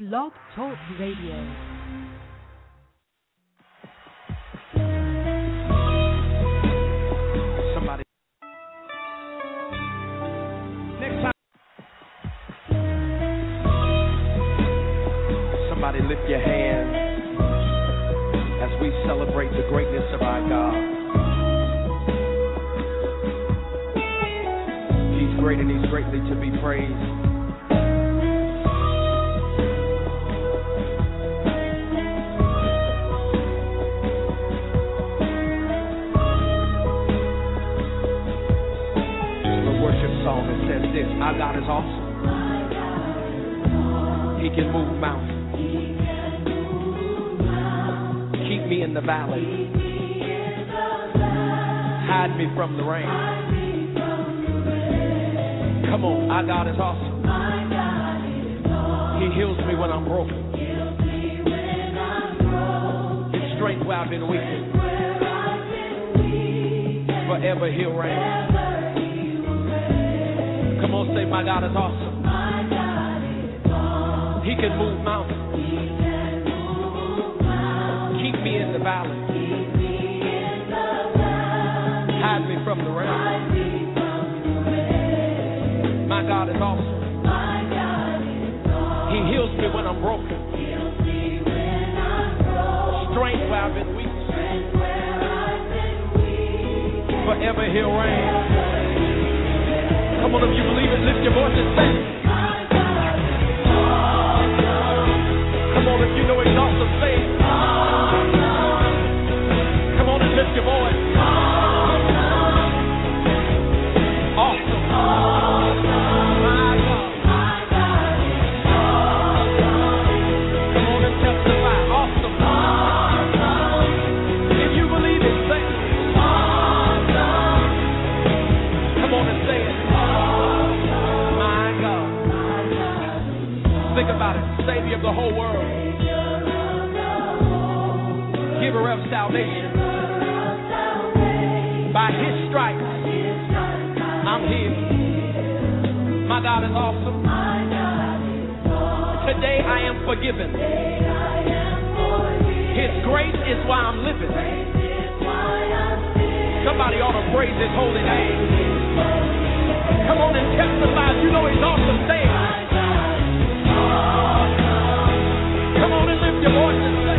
Blog Talk Radio. Somebody. Next time. Somebody lift your hand as we celebrate the greatness of our God. He's great and he's greatly to be praised. Song that says this: our God is awesome. He can move mountains. Keep me in the valley. Hide me from the rain. Come on, our God is awesome. He heals me when I'm broken. His strength where I've been weak. Forever he'll reign. Come on, say, my God is awesome. He can move mountains. Keep me in the valley. Hide me from the rain. My God is awesome. He heals me when I'm broken. Strength where I've been weak. Forever he'll reign. Come on, if you believe it, lift your voice and say it. Come on, if you know it's awesome, say it. Come on and lift your voice. Awesome. My God. Come on and testify. Awesome. If you believe it, say it. Come on and say it. Think about it. Savior of the whole world. Giver of salvation. By his stripes, I'm healed. My God is awesome. Today I am forgiven. His grace is why I'm living. Somebody ought to praise his holy name. Come on and testify. You know he's awesome. Say it. Come on and lift your voice and say,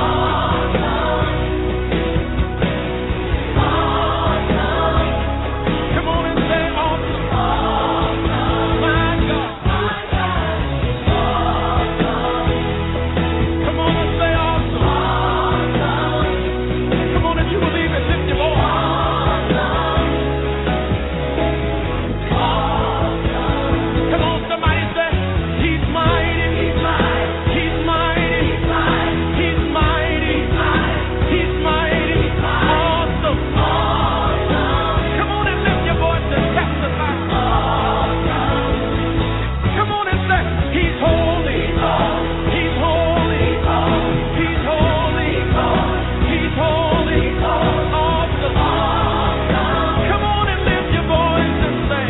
come on and say, awesome. My God. Come on and say, awesome. Come on, if you believe it, lift your voice. Come on, somebody say, he's mighty. He's mighty. He's mighty. He's mighty. He's mighty. Awesome. Come on and lift your voice and testify. Come on and say, he's holy. He's holy. He's holy. He's holy. Awesome. Come on and lift your voice and say,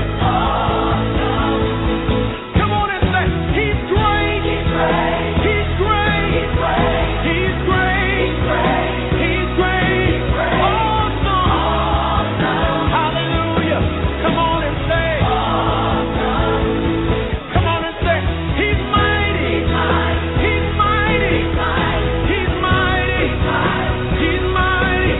come on and say, he's great. He's great. He's great. He's great. He's great. Awesome. Hallelujah. Come on and say. Come on and say, he's mighty. He's mighty. He's mighty. He's mighty.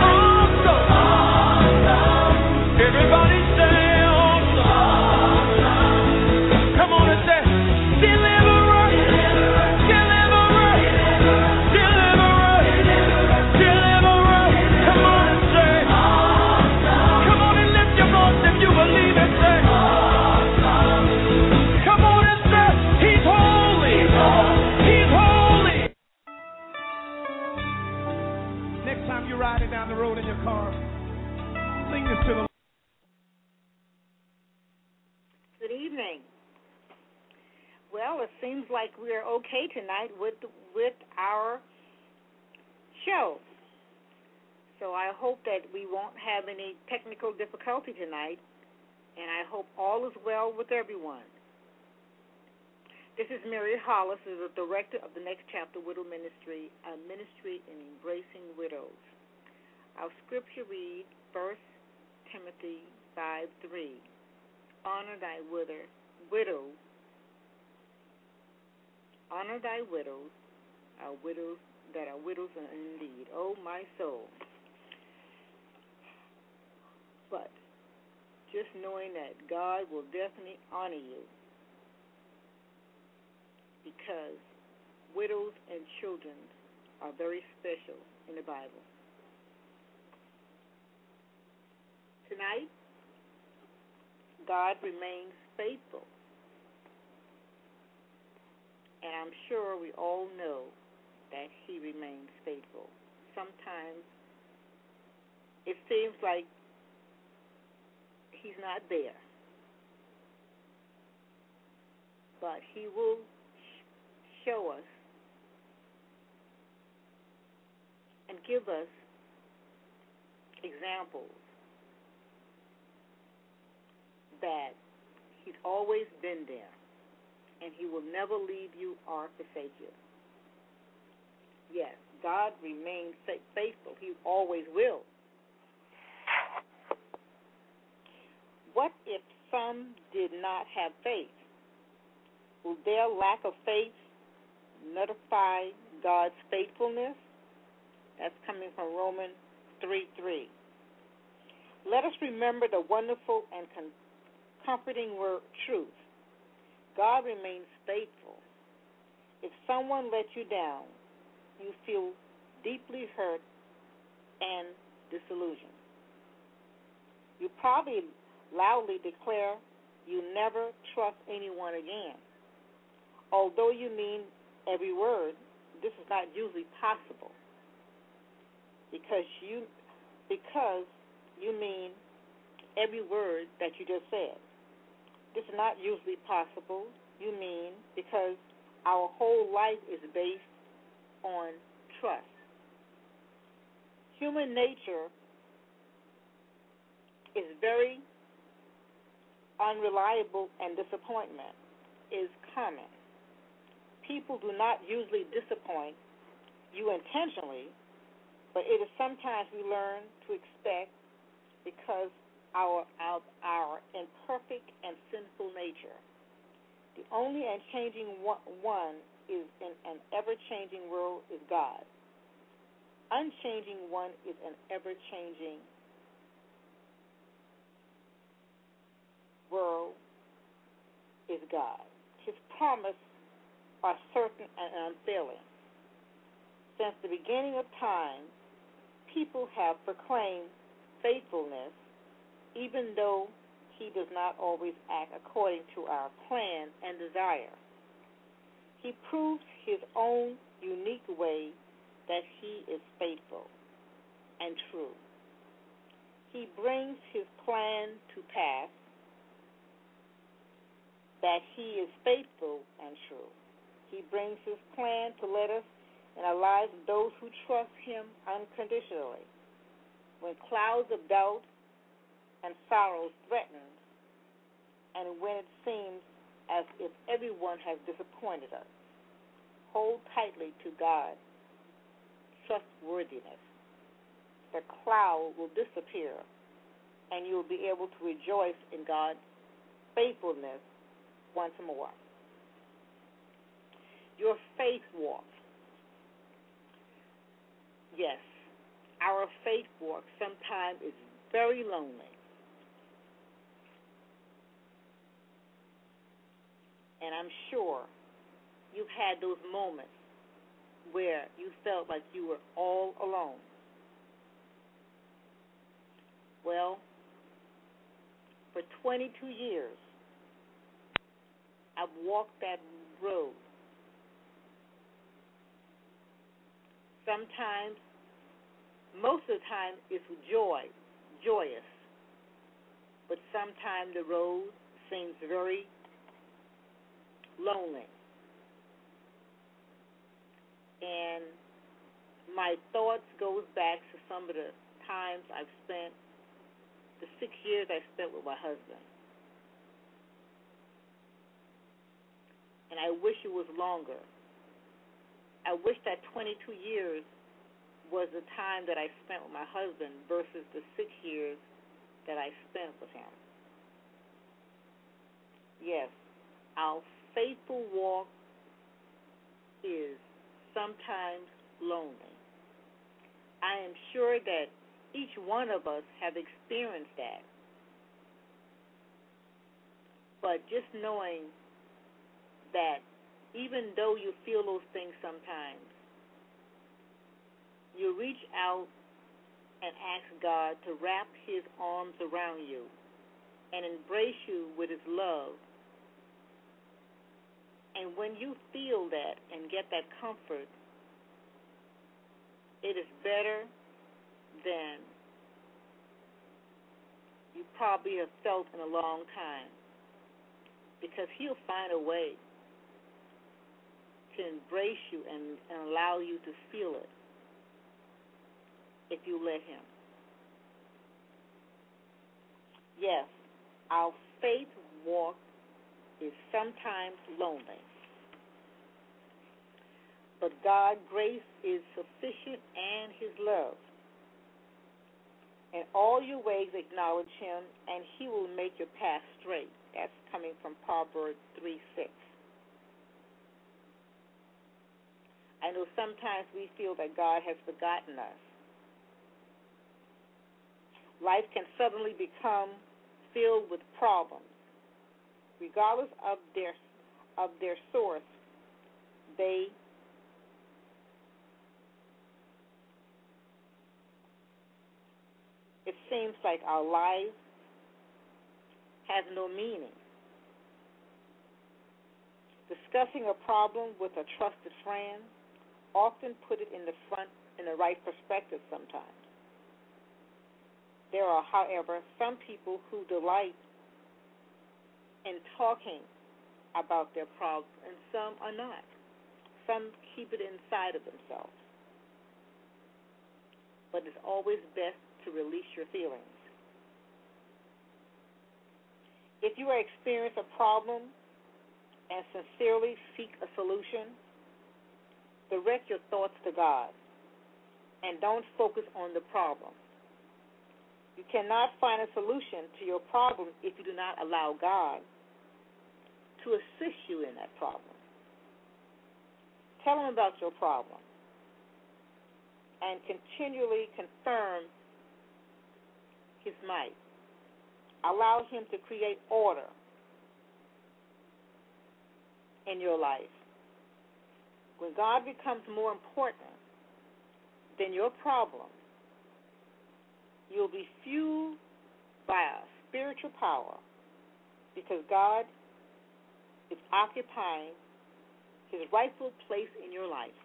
Awesome. Everybody say awesome. Come on and say, deliverer. Deliverer. Deliverer. Deliverer. Come on and say, come on and lift your voice if you believe it. Say, come on and say, he's holy. He's holy. Next time you're riding down the road in your car, sing this to the Lord. Good evening. Well, it seems like we're okay tonight with our show. So I hope that we won't have any technical difficulty tonight, and I hope all is well with everyone. This is Mary Hollis, the director of the Next Chapter Widow Ministry, a ministry in embracing widows. Our scripture reads 1 Timothy 5:3. Honor thy widows. Honor thy widows, our widows that are widows indeed. Oh, my soul. But just knowing that God will definitely honor you, because widows and children are very special in the Bible. Tonight, God remains faithful. And I'm sure we all know that He remains faithful. Sometimes it seems like He's not there. But He will show us and give us examples that He's always been there, and He will never leave you or forsake you. Yes, God remains faithful. He always will. What if some did not have faith? Will their lack of faith nullify God's faithfulness? That's coming from Romans 3:3. Let us remember the wonderful and comforting word truth. God remains faithful. If someone let you down, you feel deeply hurt and disillusioned. You probably loudly declare you never trust anyone again. Although you mean every word, this is not usually possible because you mean every word that you just said. This is not usually possible, you mean, because our whole life is based on trust. Human nature is very unreliable, and disappointment is common. People do not usually disappoint you intentionally, but it is sometimes we learn to expect because our imperfect and sinful nature. The only unchanging one is in an ever-changing world is God. Unchanging one is an ever-changing world is God. His promises are certain and unfailing. Since the beginning of time, people have proclaimed faithfulness, even though He does not always act according to our plan and desire. He proves His own unique way that He is faithful and true. He brings His plan to pass, that He is faithful and true. He brings His plan to let us in our lives those who trust Him unconditionally. When clouds of doubt and sorrow threaten, and when it seems as if everyone has disappointed us, hold tightly to God's trustworthiness. The cloud will disappear, and you will be able to rejoice in God's faithfulness once more. Your faith walk. Yes, our faith walk sometimes is very lonely. And I'm sure you've had those moments where you felt like you were all alone. Well, for 22 years, I've walked that road. Sometimes, most of the time, it's joyous. But sometimes the road seems very lonely. And my thoughts goes back to some of the times I've spent, the 6 years I spent with my husband. and I wish it was longer. I wish that 22 years was the time that I spent with my husband versus the 6 years that I spent with him. Yes, our faithful walk is sometimes lonely. I am sure that each one of us have experienced that. But just knowing that even though you feel those things sometimes, you reach out and ask God to wrap his arms around you and embrace you with his love. And when you feel that and get that comfort, it is better than you probably have felt in a long time, because he'll find a way to embrace you and allow you to feel it if you let him. Yes, our faith walk is sometimes lonely, but God's grace is sufficient and his love. In all your ways acknowledge him, and he will make your path straight. That's coming from Proverbs 3:6. I know sometimes we feel that God has forgotten us. Life can suddenly become filled with problems. Regardless of their source, it seems like our life has no meaning. Discussing a problem with a trusted friend often put it in the right perspective sometimes. There are, however, some people who delight in talking about their problems, and some are not. Some keep it inside of themselves. But it's always best to release your feelings. If you are experiencing a problem and sincerely seek a solution, direct your thoughts to God and don't focus on the problem. You cannot find a solution to your problem if you do not allow God to assist you in that problem. Tell him about your problem and continually confirm his might. Allow him to create order in your life. When God becomes more important than your problem, you'll be fueled by a spiritual power because God is occupying his rightful place in your life.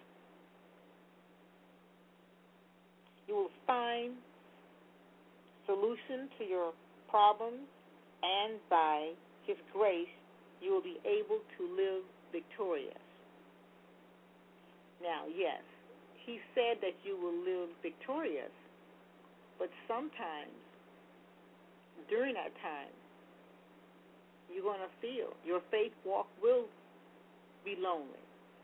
You will find solution to your problems, and by his grace, you will be able to live victorious. Now, yes, he said that you will live victorious, but sometimes during that time, you're going to feel your faith walk will be lonely.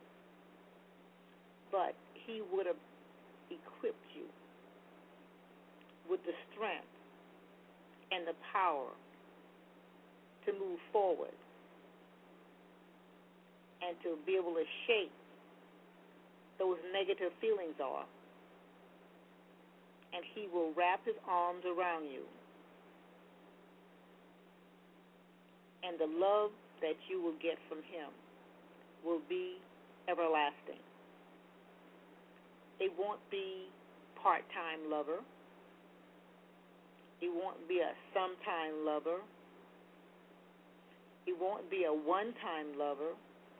But he would have equipped you with the strength and the power to move forward and to be able to shake those negative feelings off. And he will wrap his arms around you. And the love that you will get from him will be everlasting. It won't be part-time lover. It won't be a sometime lover. It won't be a one-time lover.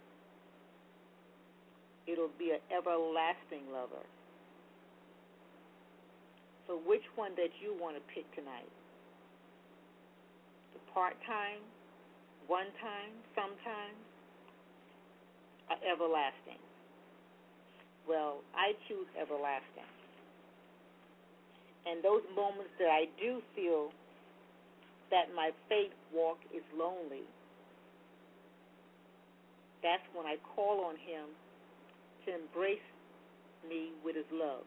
It'll be an everlasting lover. So which one that you want to pick tonight? The part-time, one-time, sometime, or everlasting? Well, I choose everlasting. And those moments that I do feel that my faith walk is lonely, that's when I call on Him to embrace me with His love.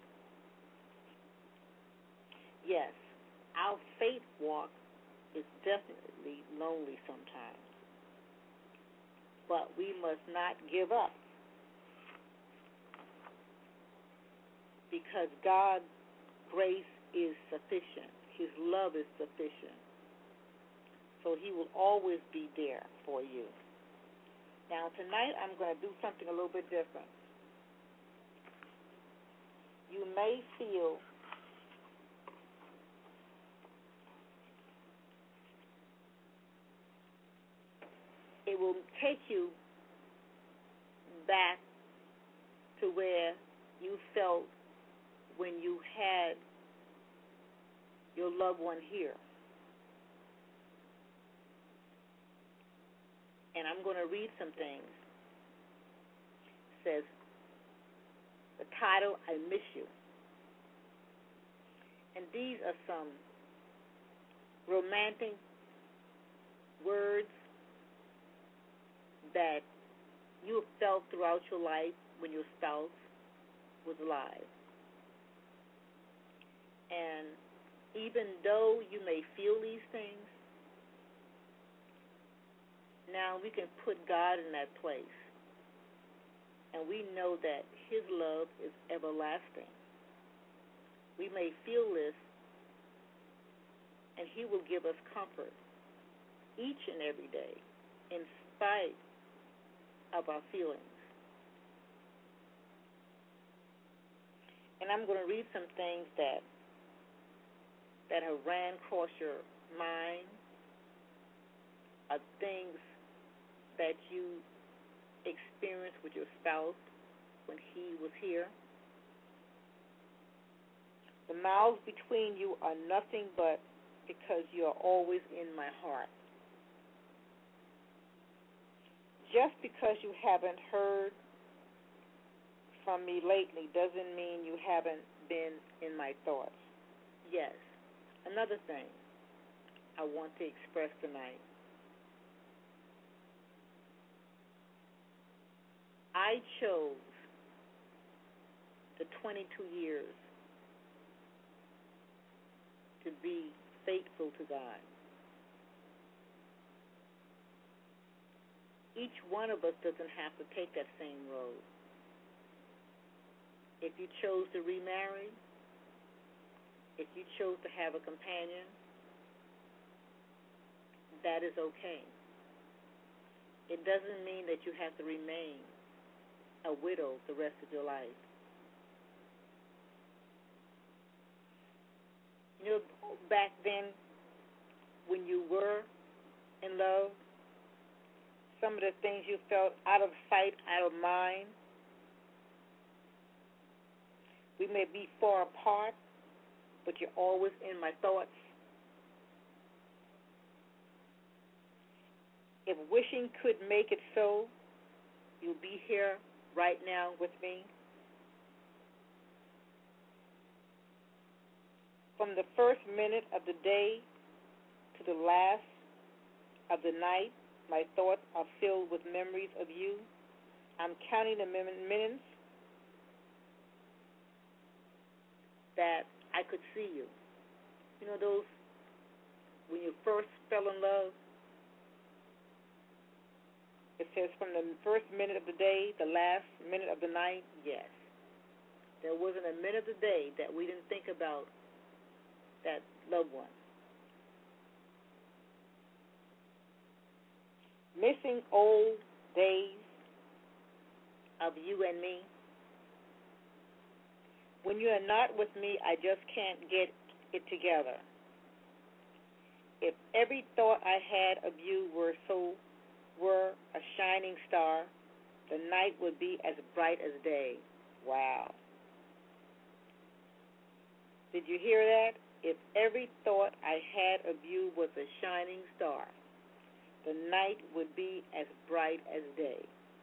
Yes, our faith walk is definitely lonely sometimes, but we must not give up because God's grace is sufficient. His love is sufficient. So He will always be there for you. Now, tonight I'm going to do something a little bit different. You may feel it will take you back to where you felt when you had your loved one here. And I'm going to read some things. It says, the title, I Miss You. And these are some romantic words that you have felt throughout your life when your spouse was alive. And even though you may feel these things, now we can put God in that place. And we know that His love is everlasting. We may feel this, and He will give us comfort each and every day in spite of our feelings. And I'm going to read some things that have ran across your mind, things that you experienced with your spouse when he was here. The miles between you are nothing but because you are always in my heart. Just because you haven't heard from me lately doesn't mean you haven't been in my thoughts. Yes, another thing I want to express tonight. I chose the 22 years to be faithful to God. Each one of us doesn't have to take that same road. If you chose to remarry, if you chose to have a companion, that is okay. It doesn't mean that you have to remain a widow the rest of your life. You know, back then, when you were in love, some of the things you felt out of sight, out of mind. We may be far apart, but you're always in my thoughts. If wishing could make it so, you'll be here right now with me. From the first minute of the day to the last of the night, my thoughts are filled with memories of you. I'm counting the minutes that I could see you. You know those, when you first fell in love, it says from the first minute of the day, the last minute of the night, yes. There wasn't a minute of the day that we didn't think about that loved one. Missing old days of you and me. When you are not with me, I just can't get it together. If every thought I had of you were a shining star, the night would be as bright as day. Wow. Did you hear that? If every thought I had of you was a shining star, the night would be as bright as day.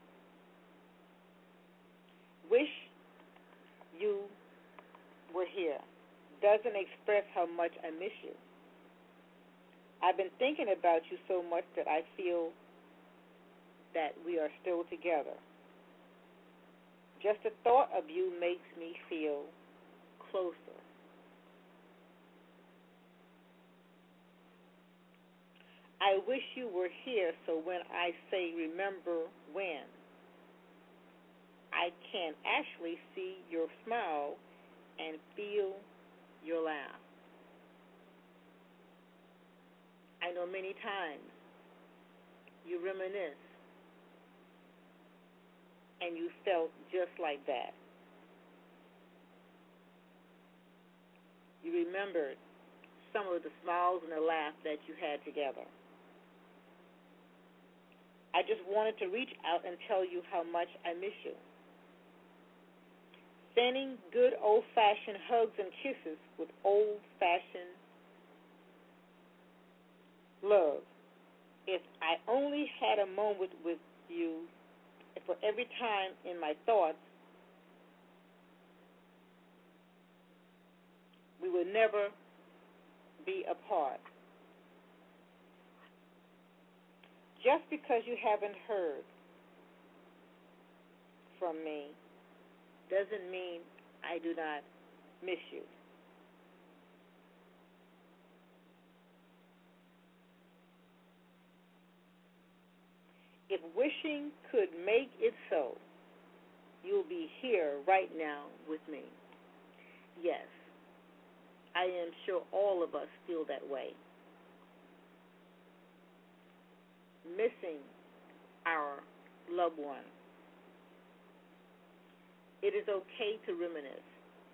Wish you were here doesn't express how much I miss you. I've been thinking about you so much that I feel that we are still together. Just the thought of you makes me feel closer. I wish you were here so when I say remember when, I can actually see your smile and feel your laugh. I know many times you reminisce and you felt just like that. You remembered some of the smiles and the laugh that you had together. I just wanted to reach out and tell you how much I miss you. Sending good old-fashioned hugs and kisses with old-fashioned love. If I only had a moment with you for every time in my thoughts, we would never be apart. Just because you haven't heard from me doesn't mean I do not miss you. If wishing could make it so, you'll be here right now with me. Yes, I am sure all of us feel that way. Missing our loved one. It is okay to reminisce.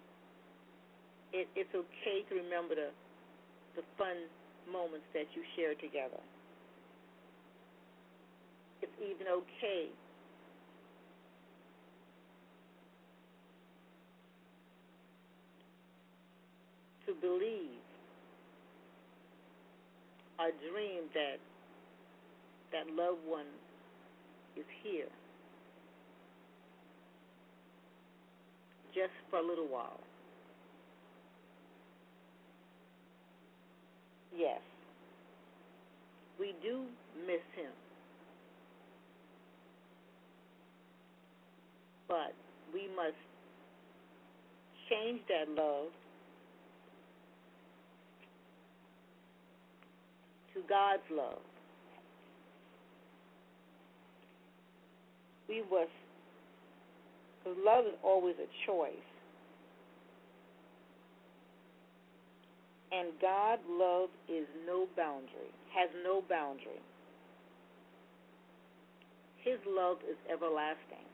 It's okay to remember the fun moments that you shared together. It's even okay to believe or dream that loved one is here just for a little while. Yes, we do miss him, but we must change that love to God's love. We must, because love is always a choice. And God's love is no boundary, has no boundary. His love is everlasting.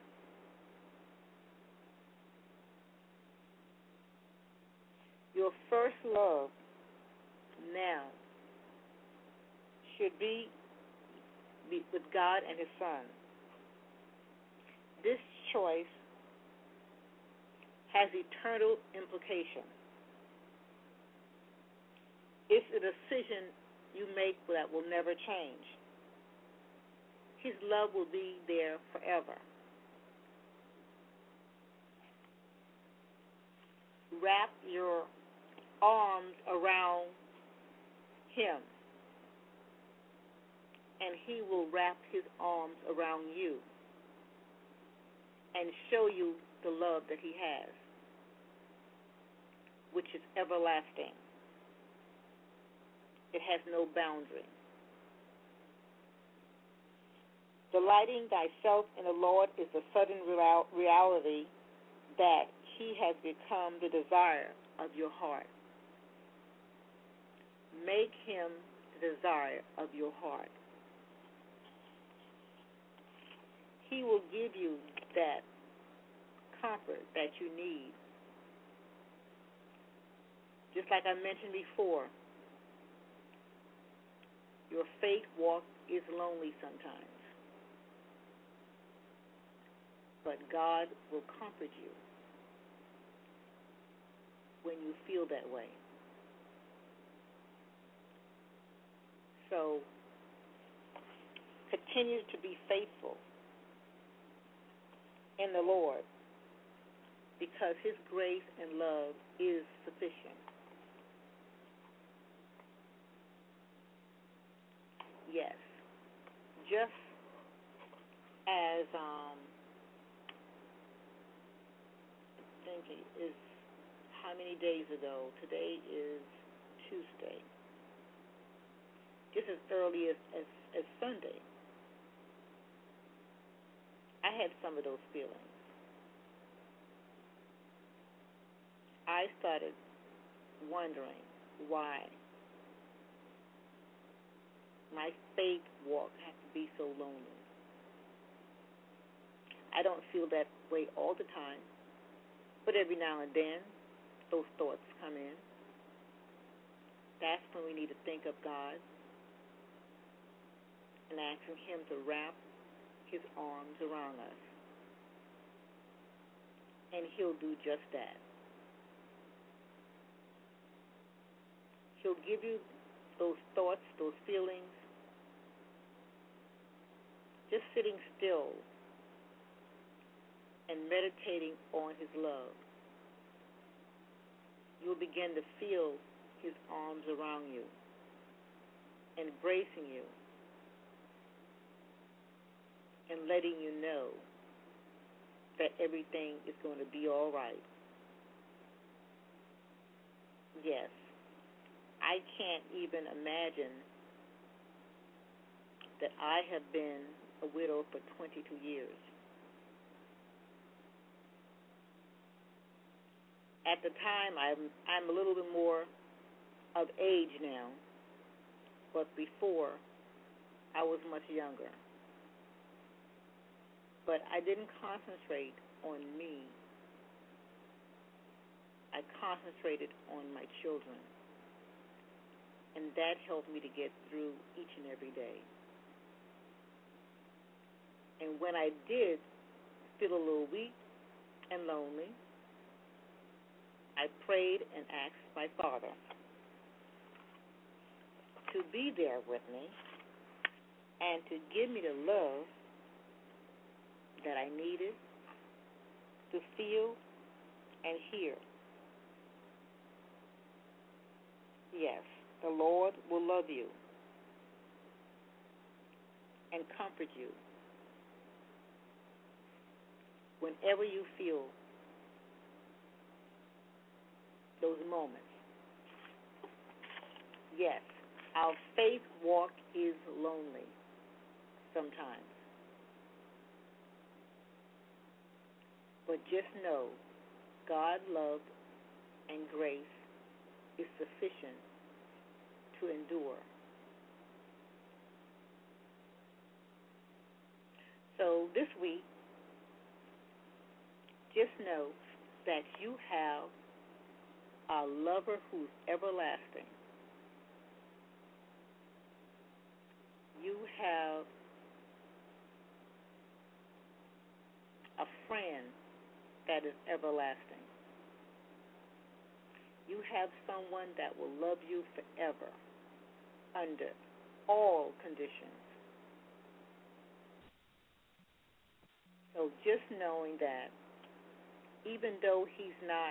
Your first love now should be with God and His Son. This choice has eternal implications. It's a decision you make that will never change. His love will be there forever. Wrap your arms around Him, and He will wrap His arms around you and show you the love that He has, which is everlasting. It has no boundary. Delighting thyself in the Lord is the sudden reality that He has become the desire of your heart. Make Him the desire of your heart. He will give you that comfort that you need. Just like I mentioned before, your faith walk is lonely sometimes, but God will comfort you when you feel that way. So, continue to be faithful in the Lord, because His grace and love is sufficient. Yes, just as thinking is how many days ago? Today is Tuesday. Just as early as Sunday, I had some of those feelings. I started wondering why my faith walk has to be so lonely. I don't feel that way all the time, but every now and then those thoughts come in. That's when we need to think of God and asking Him to wrap His arms around us. And He'll do just that. He'll give you those thoughts, those feelings, just sitting still and meditating on His love. You'll begin to feel His arms around you, embracing you, and letting you know that everything is going to be all right. Yes, I can't even imagine that I have been a widow for 22 years. At the time, I'm a little bit more of age now, but before, I was much younger. But I didn't concentrate on me. I concentrated on my children. And that helped me to get through each and every day. And when I did feel a little weak and lonely, I prayed and asked my Father to be there with me and to give me the love that I needed to feel and hear. Yes, the Lord will love you and comfort you whenever you feel those moments. Yes, our faith walk is lonely sometimes. But just know God's love and grace is sufficient to endure. So this week, just know that you have a lover who's everlasting. You have a friend that is everlasting. You have someone that will love you forever under all conditions. So just knowing that even though He's not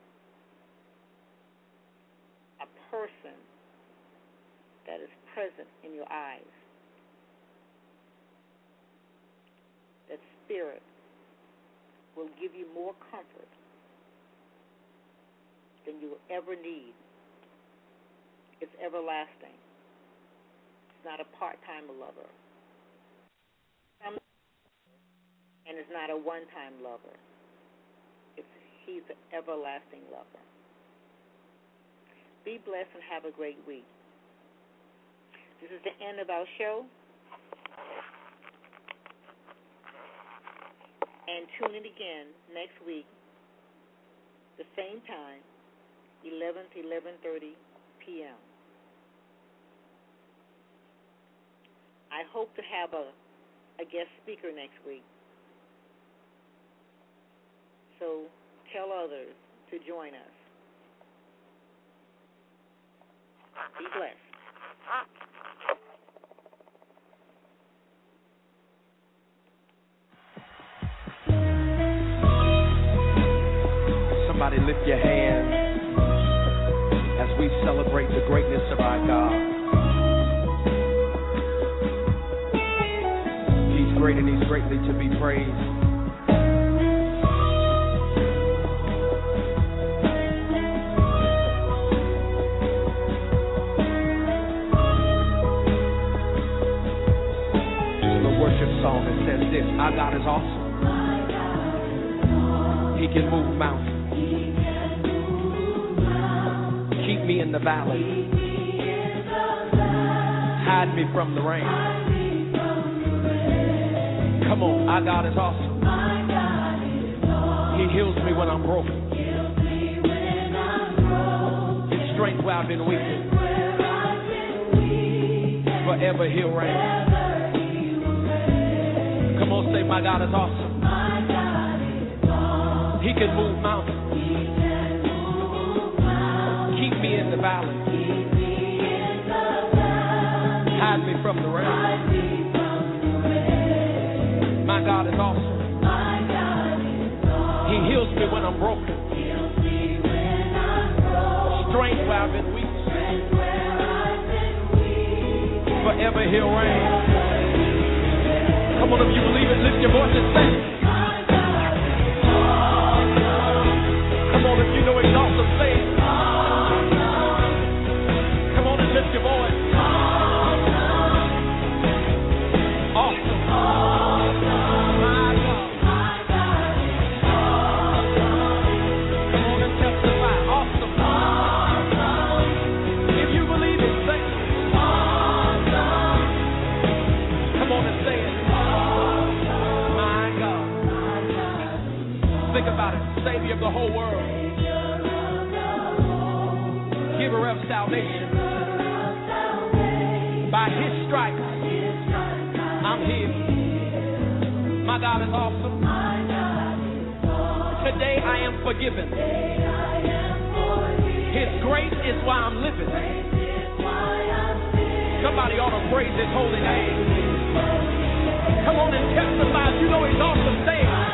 a person that is present in your eyes, that Spirit will give you more comfort than you will ever need. It's everlasting. It's not a part-time lover. And it's not a one-time lover. He's an everlasting lover. Be blessed and have a great week. This is the end of our show. And tune in again next week, the same time, 11 to 11:30 p.m. I hope to have a guest speaker next week. So tell others to join us. Be blessed. Somebody lift your hands as we celebrate the greatness of our God. He's great. great and he's greatly to be praised. This is a worship song that says this: our God is awesome. He can move mountains. Keep me in the valley. Hide me from the rain. Come on, our God is awesome. He heals me when I'm broken. His strength where I've been weak. Forever he'll reign. Come on, say, my God is awesome. He can move mountains. Keep me in the valley. Hide me from the rain. My God is awesome. He heals me when I'm broken. Strength where I've been weak. Forever he'll reign. Come on, if you believe it, lift your voice and say it. Come on, if you know it's awesome, say it. Come on and lift your voice. Awesome. My God. Come on and testify. Awesome. If you believe it, say it. Come on and say it. My God. Think about it. Savior of the whole world. Giver of salvation. By his stripes, I'm healed. My God is awesome. Today I am forgiven. His grace is why I'm living. Somebody ought to praise his holy name. Come on and testify. You know he's awesome. Say it.